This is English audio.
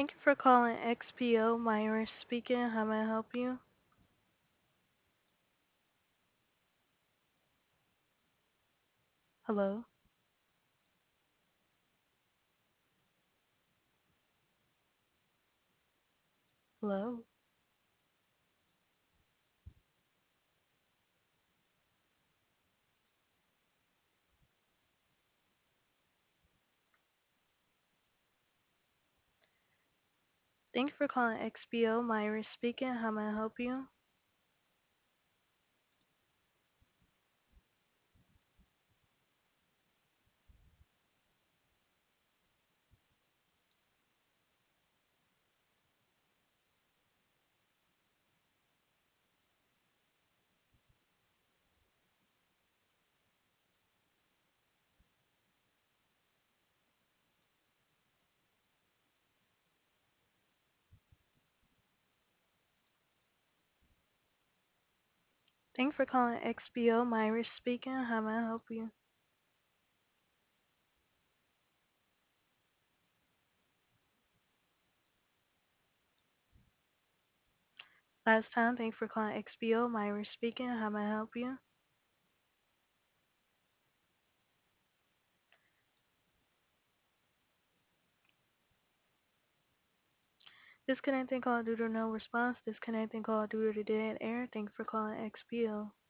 Thank you for calling XPO. Myra speaking. How may I help you? Hello? Hello? Thank you for calling XPO. Myra speaking. How may I help you? Thank you for calling XPO. Myra speaking. How may I help you? Last time, thank you for calling XPO. Myra speaking. How may I help you? Disconnecting call due to no response. Disconnecting call due to dead air. Thank you for calling XPO.